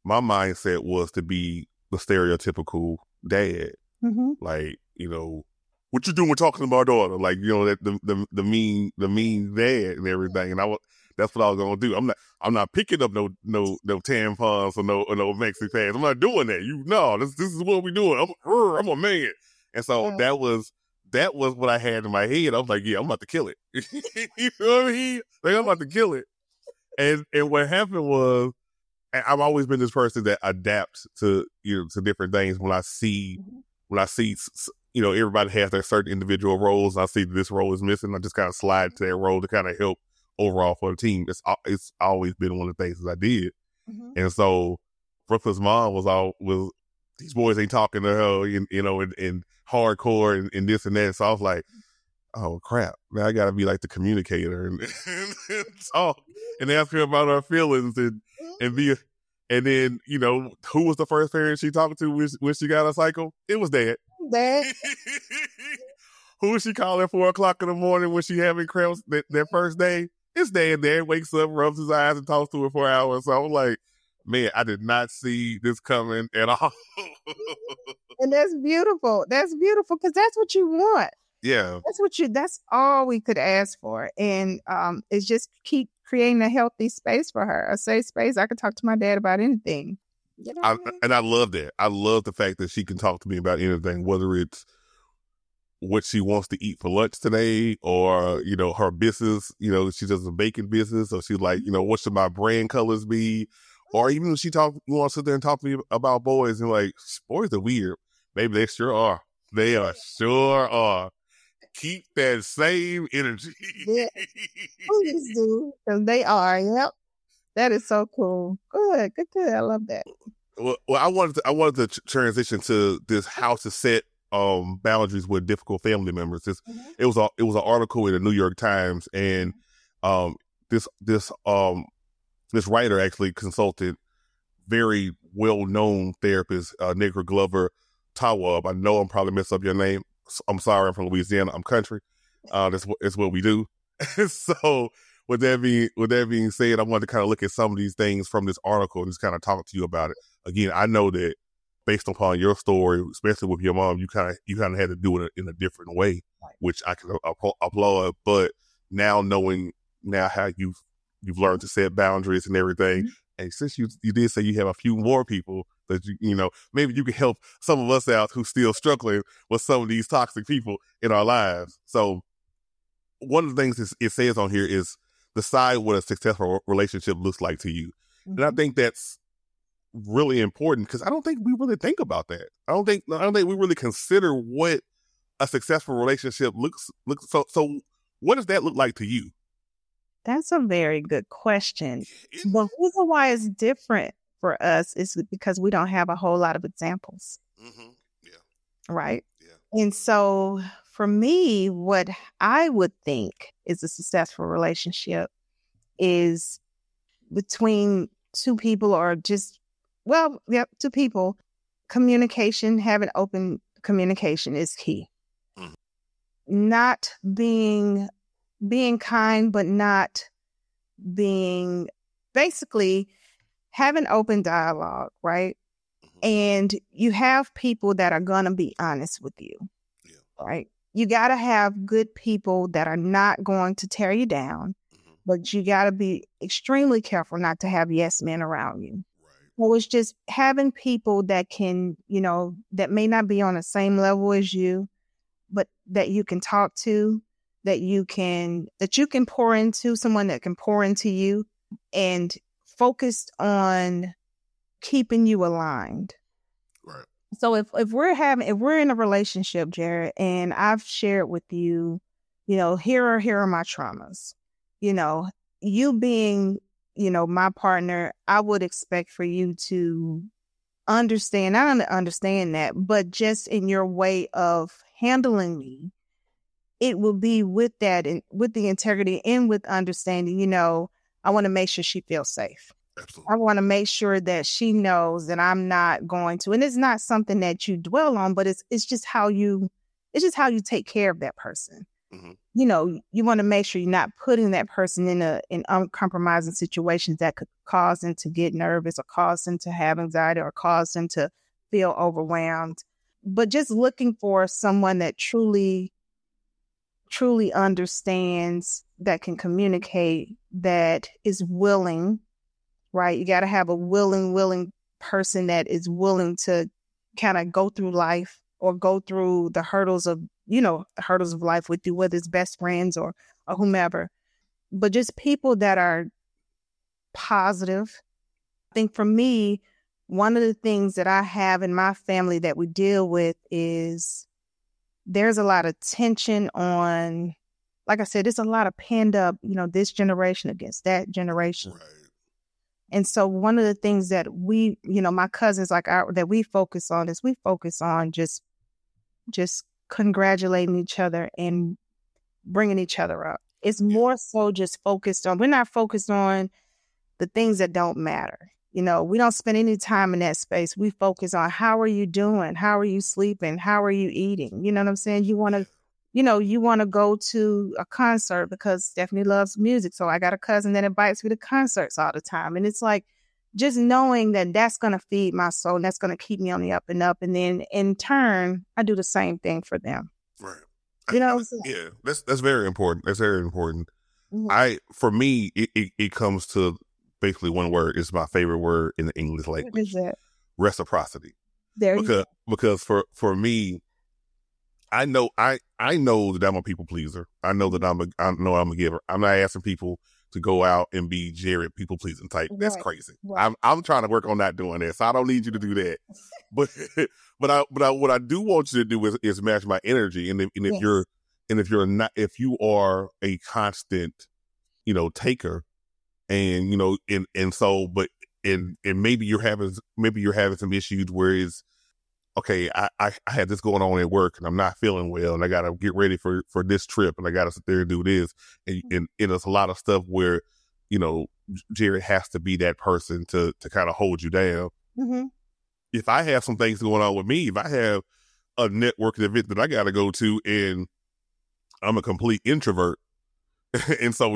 my mindset was to be the stereotypical dad. Mm-hmm. Like, you know, what you doing talking to my daughter? Like, you know, that the mean dad and everything. And that's what I was gonna do. I'm not picking up no tampons or no maxi pads. I'm not doing that. This is what we doing. I'm a man. And so that was what I had in my head. I was like, yeah, I'm about to kill it. You know what I mean? Like, I'm about to kill it. And what happened was, I've always been this person that adapts to, you know, to different things. When I see, you know, everybody has their certain individual roles. I see this role is missing. I just kind of slide to that role to kind of help overall for the team. It's always been one of the things that I did. Mm-hmm. And so Brooklyn's mom was these boys ain't talking to her, you know, and hardcore and this and that. So I was like, oh crap, now I gotta be like the communicator and talk and ask her about her feelings and be, and then, you know, who was the first parent she talked to when she got a cycle? It was Dad. Who was she calling at 4:00 in the morning when she having cramps that first day? It's Dad. Dad wakes up, rubs his eyes, and talks to her for hours. So I was like, man, I did not see this coming at all. And that's beautiful. That's beautiful because that's what you want. Yeah. That's all we could ask for. And it's just keep creating a healthy space for her, a safe space. I could talk to my dad about anything. You know and I love that. I love the fact that she can talk to me about anything, whether it's what she wants to eat for lunch today or, you know, her business, you know, she does a baking business. So she's like, you know, what should my brand colors be? Or even if she wants to sit there and talk to me about boys and like, boys are weird. Maybe they sure are. They are sure are. Keep that same energy. Yeah. Please do. Because they are. Yep. That is so cool. Good. I love that. Well, I wanted to transition to this how to set boundaries with difficult family members. It was an article in the New York Times, and this writer actually consulted very well-known therapist, Negro Glover Tawwab. I know I'm probably messed up your name. I'm sorry, I'm from Louisiana. I'm country. That's what we do. So with that being said, I wanted to kind of look at some of these things from this article and just kind of talk to you about it. Again, I know that based upon your story, especially with your mom, you kind of had to do it in a different way, which I can applaud. But now knowing how you've learned to set boundaries and everything, and since you did say you have a few more people that you know, maybe you can help some of us out who's still struggling with some of these toxic people in our lives. So one of the things it says on here is decide what a successful relationship looks like to you. Mm-hmm. And I think that's really important because I don't think we really think about that. I don't think we really consider what a successful relationship looks. So what does that look like to you? That's a very good question. The reason why it's different for us is because we don't have a whole lot of examples. Mm-hmm. Yeah. Right? Yeah. And so for me, what I would think is a successful relationship is between two people or just, two people. Communication, having open communication is key. Mm-hmm. Not being kind, but not being, basically having open dialogue, right? Mm-hmm. And you have people that are going to be honest with you, right? You got to have good people that are not going to tear you down, but you got to be extremely careful not to have yes men around you. Right. So it's just having people that can, you know, that may not be on the same level as you, but that you can talk to, that you can pour into, someone that can pour into you, and focused on keeping you aligned. Right. So if we're in a relationship, Jared, and I've shared with you, you know, here are my traumas, you know, you being, you know, my partner, I would expect for you to understand, not understand that, but just in your way of handling me, it will be with that and with the integrity and with understanding, you know, I want to make sure she feels safe. Absolutely. I want to make sure that she knows that I'm not going to, and it's not something that you dwell on, but it's just how you take care of that person. Mm-hmm. You know, you want to make sure you're not putting that person in uncompromising situations that could cause them to get nervous or cause them to have anxiety or cause them to feel overwhelmed. But just looking for someone that truly understands, that can communicate, that is willing, right? You got to have a willing person that is willing to kind of go through life or go through the hurdles of, the hurdles of life with you, whether it's best friends or whomever. But just people that are positive. I think for me, one of the things that I have in my family that we deal with is there's a lot of tension on, like I said, there's a lot of penned up, this generation against that generation. Right. And so one of the things that we, my cousins that we focus on is we focus on just congratulating each other and bringing each other up. It's more so just we're not focused on the things that don't matter. We don't spend any time in that space. We focus on how are you doing? How are you sleeping? How are you eating? You know what I'm saying? You want to go to a concert because Stephanie loves music. So I got a cousin that invites me to concerts all the time. And it's like, just knowing that that's going to feed my soul and that's going to keep me on the up and up. And then in turn, I do the same thing for them. Right. You know what I'm saying? Yeah, that's very important. That's very important. Mm-hmm. For me, it comes to basically one word. It's my favorite word in the English language. What is that? Reciprocity. Because for me, I know that I'm a people pleaser. I know that I'm a giver. I'm not asking people to go out and be Jared people pleasing type. That's crazy. Right. I'm trying to work on not doing that. So I don't need you to do that. But what I do want you to do is match my energy. And if you are a constant, taker, and maybe you're having some issues where it's, okay, I had this going on at work and I'm not feeling well and I got to get ready for this trip and I got to sit there and do this. And there's a lot of stuff where, Jared has to be that person to kind of hold you down. Mm-hmm. If I have some things going on with me, if I have a networking event that I got to go to and I'm a complete introvert and so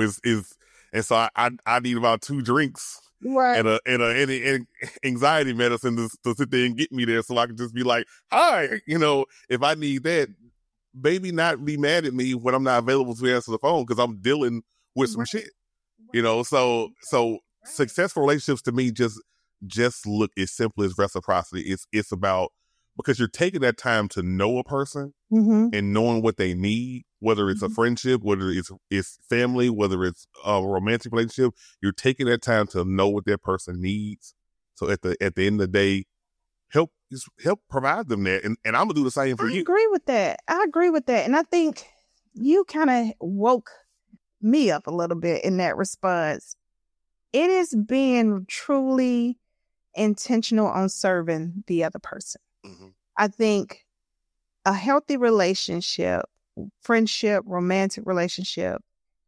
I need about 2 drinks. Right. And anxiety medicine to sit there and get me there so I can just be like, hi, if I need that, maybe not be mad at me when I'm not available to answer the phone because I'm dealing with some shit, so successful relationships to me just look as simple as reciprocity. It's about, because you're taking that time to know a person and knowing what they need, whether it's a friendship, whether it's family, whether it's a romantic relationship, you're taking that time to know what that person needs. So at the end of the day, help provide them that. And I'm gonna do the same for you. I agree with that. And I think you kind of woke me up a little bit in that response. It is being truly intentional on serving the other person. Mm-hmm. I think a healthy relationship, friendship, romantic relationship,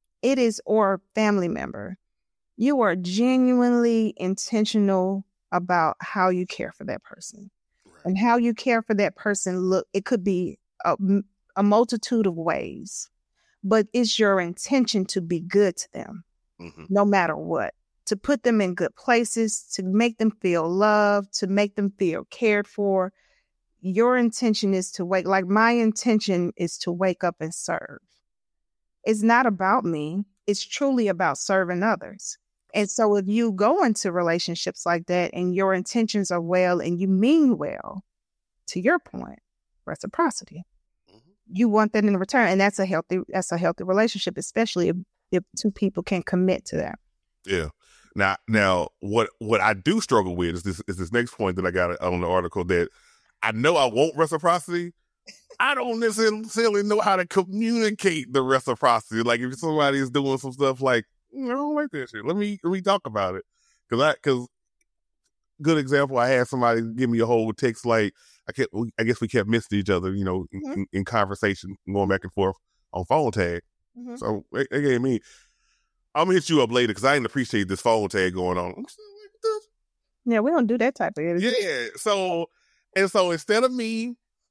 or family member, you are genuinely intentional about how you care for that person. Right. And how you care for that person, it could be a multitude of ways, but it's your intention to be good to them, no matter what, to put them in good places, to make them feel loved, to make them feel cared for. Your intention is to my intention is to wake up and serve. It's not about me. It's truly about serving others. And so if you go into relationships like that and your intentions are well and you mean well, to your point, reciprocity, you want that in return. And that's a healthy relationship, especially if 2 people can commit to that. Yeah. Now what I do struggle with is this next point that I got on the article, that I know I want reciprocity. I don't necessarily know how to communicate the reciprocity. Like if somebody is doing some stuff like, I don't like that shit. Let me talk about it. Cause good example, I had somebody give me a whole text like, I guess we kept missing each other, in conversation, going back and forth on phone tag. Mm-hmm. So they gave me, I'm gonna hit you up later because I didn't appreciate this phone tag going on. Yeah, we don't do that type of energy. Yeah. So instead of me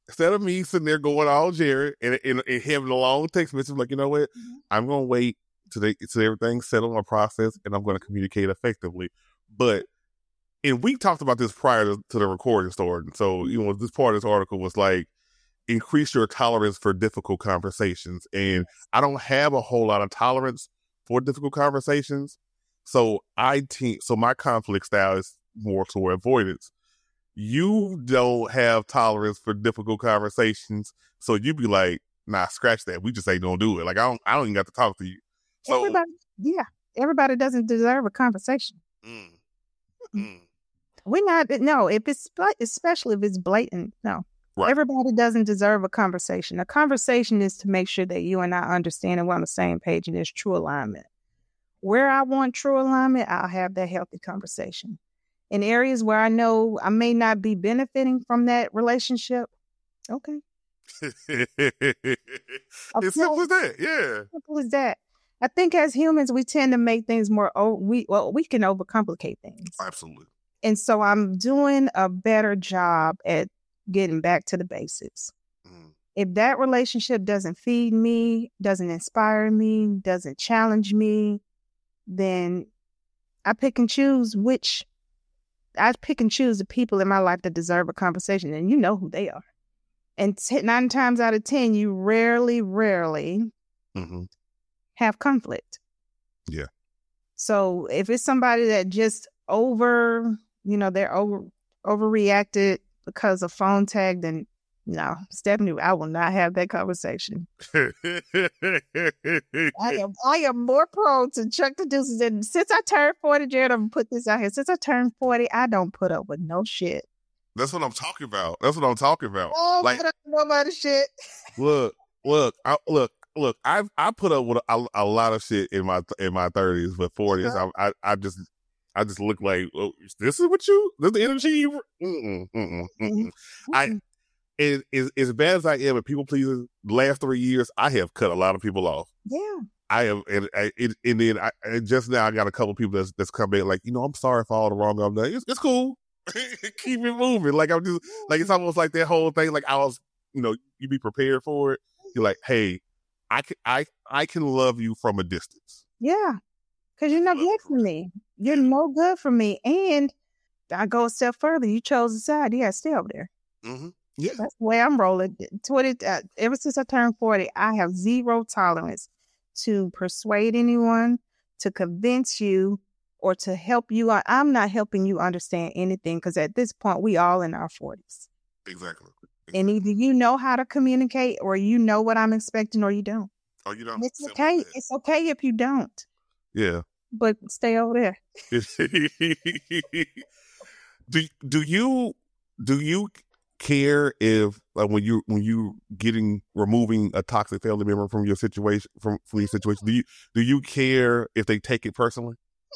instead of me sitting there going all Jared and having a long text message, like, you know what, I'm going to wait till everything's settled on process, and I'm going to communicate effectively. But, and we talked about this prior to the recording starting. So, this part of this article was like, increase your tolerance for difficult conversations. And I don't have a whole lot of tolerance for difficult conversations. So my conflict style is more toward avoidance. You don't have tolerance for difficult conversations. So you be like, nah, scratch that. We just ain't gonna do it. Like, I don't even got to talk to you. So everybody doesn't deserve a conversation. We're not, no, especially if it's blatant, no. Right. Everybody doesn't deserve a conversation. A conversation is to make sure that you and I understand and we're on the same page and there's true alignment. Where I want true alignment, I'll have that healthy conversation. In areas where I know I may not be benefiting from that relationship, okay. It's simple as that, yeah. Simple as that. I think as humans, we tend to make things more, we can overcomplicate things. Absolutely. And so I'm doing a better job at getting back to the basics. If that relationship doesn't feed me, doesn't inspire me, doesn't challenge me, then I pick and choose the people in my life that deserve a conversation, and you know who they are. And 9 times out of 10, you rarely have conflict. Yeah. So if it's somebody that just they're overreacted because of phone tag, then no, Stephanie, I will not have that conversation. I am more prone to chuck the deuces. And since I turned 40, Jared, I'm gonna put this out here. Since I turned 40, I don't put up with no shit. That's what I'm talking about. Oh, like, put up with nobody shit. Look. I put up with a lot of shit in my 30s, but 40s, I just look like, oh, this is the energy you. As bad as I am at people pleasing, the last 3 years, I have cut a lot of people off. Yeah. I have, and then just now I got a couple of people that's come in like, I'm sorry for all the wrong I've done. It's cool. Keep it moving. Like, I'm just, like, it's almost like that whole thing. Like, I was, you be prepared for it. You're like, hey, I can love you from a distance. Yeah. Because you're no good for me. You're no good for me. And I go a step further. You chose a side. You got to stay over there. Mm-hmm. Yeah. That's the way I'm rolling. Ever since I turned 40, I have zero tolerance to persuade anyone, to convince you, or to help you. I'm not helping you understand anything, because at this point, we all in our 40s. Exactly. And either you know how to communicate, or you know what I'm expecting, or you don't. Or you don't. It's okay. It's okay if you don't. Yeah. But stay over there. Do you care if, like, when you removing a toxic family member from your situation, from your situation, do you care if they take it personally?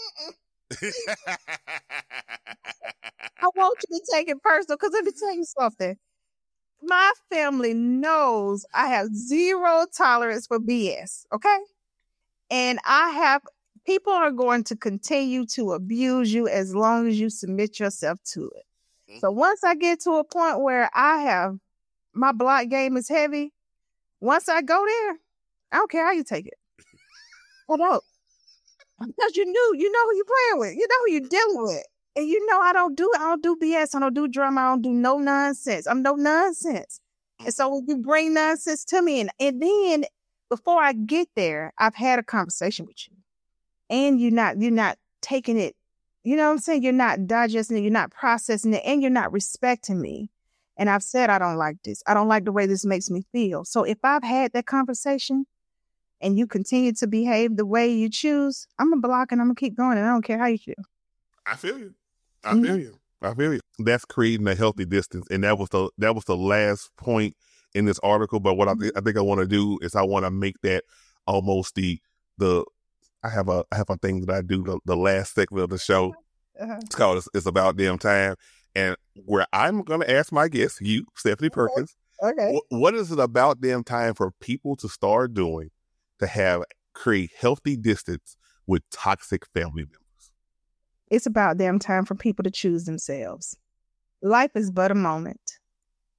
I want you to take it personal, because let me tell you something. My family knows I have zero tolerance for BS, okay? And people are going to continue to abuse you as long as you submit yourself to it. So once I get to a point where my block game is heavy, once I go there, I don't care how you take it. I don't. Because you know who you're playing with. You know who you're dealing with. And I don't do BS. I don't do drama. I don't do no nonsense. I'm no nonsense. And so when you bring nonsense to me, and then before I get there, I've had a conversation with you. And you're not taking it, you know what I'm saying? You're not digesting it, you're not processing it, and you're not respecting me. And I've said, I don't like this. I don't like the way this makes me feel. So if I've had that conversation and you continue to behave the way you choose, I'm going to block and I'm going to keep going, and I don't care how you feel. I feel you. I feel you. That's creating a healthy distance. And that was the last point in this article. But what I think I want to do is I want to make that almost I have a thing that I do the last segment of the show. It's called It's About Damn Time. And where I'm going to ask my guest, you, Stephanie Perkins, what is it about damn time for people to start doing to create healthy distance with toxic family members? It's about damn time for people to choose themselves. Life is but a moment.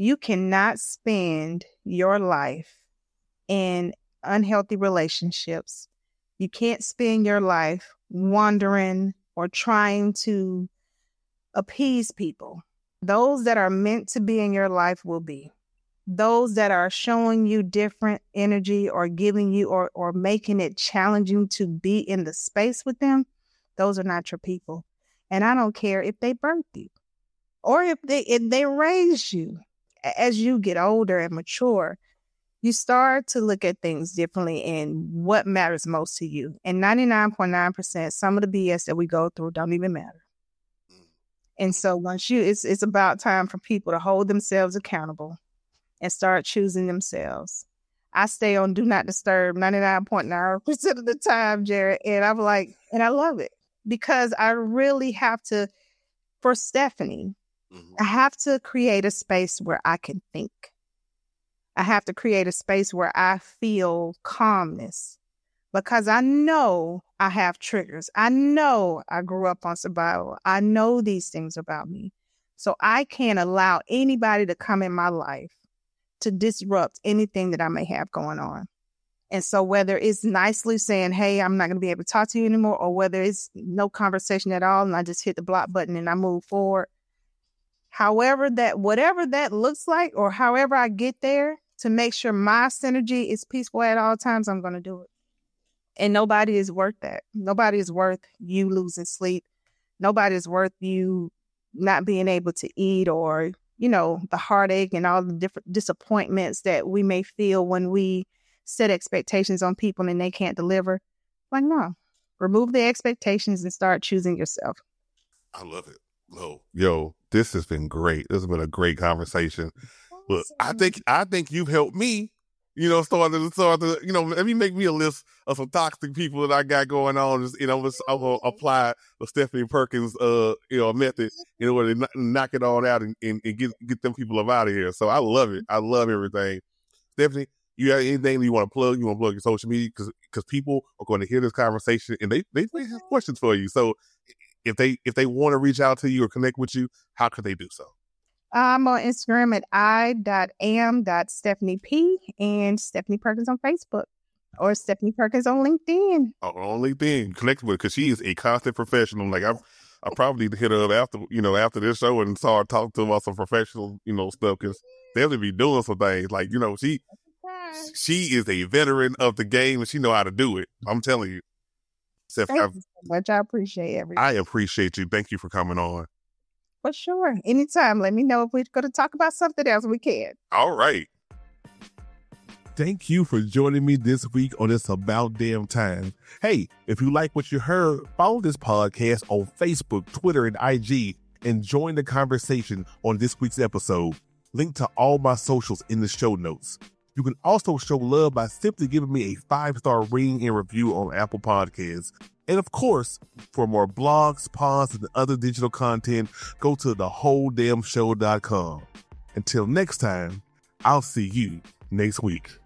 You cannot spend your life in unhealthy relationships. You can't spend your life wandering or trying to appease people. Those that are meant to be in your life will be. Those that are showing you different energy or giving you or making it challenging to be in the space with them, those are not your people. And I don't care if they birthed you or if they raised you. As you get older and mature, you start to look at things differently and what matters most to you. And 99.9%, some of the BS that we go through don't even matter. And so once it's about time for people to hold themselves accountable and start choosing themselves. I stay on Do Not Disturb 99.9% of the time, Jared. And I'm like, and I love it because I really have to, for Stephanie, I have to create a space where I can think. I have to create a space where I feel calmness because I know I have triggers. I know I grew up on survival. I know these things about me. So I can't allow anybody to come in my life to disrupt anything that I may have going on. And so whether it's nicely saying, hey, I'm not going to be able to talk to you anymore, or whether it's no conversation at all and I just hit the block button and I move forward, whatever that looks like, or however I get there to make sure my synergy is peaceful at all times, I'm going to do it. And nobody is worth that. Nobody is worth you losing sleep. Nobody is worth you not being able to eat, or, the heartache and all the different disappointments that we may feel when we set expectations on people and they can't deliver. Like, no, remove the expectations and start choosing yourself. I love it. Yo, this has been great. This has been a great conversation. Look, I think you've helped me, start to, let me make me a list of some toxic people that I got going on. I'm going to apply the Stephanie Perkins, method in order to knock it all out and get them people up out of here. So I love it. I love everything. Stephanie, you have anything you want to plug? You want to plug your social media? Because people are going to hear this conversation and they have questions for you. So if they want to reach out to you or connect with you, how could they do so? I'm on Instagram at i.am.stephaniep and Stephanie Perkins on Facebook, or Stephanie Perkins on LinkedIn. Oh, on LinkedIn, connect with her because she is a constant professional. Like I probably need to hit her up after this show and start talking to her about some professional, stuff, because they'll be doing some things. Like, she is a veteran of the game and she know how to do it. I'm telling you. Thank you so much. I appreciate everything. I appreciate you. Thank you for coming on. For sure. Anytime. Let me know if we're going to talk about something else. We can. All right. Thank you for joining me this week on It's About Damn Time. Hey, if you like what you heard, follow this podcast on Facebook, Twitter, and IG, and join the conversation on this week's episode. Link to all my socials in the show notes. You can also show love by simply giving me a 5-star rating and review on Apple Podcasts. And of course, for more blogs, pods, and other digital content, go to thewholedamnshow.com. Until next time, I'll see you next week.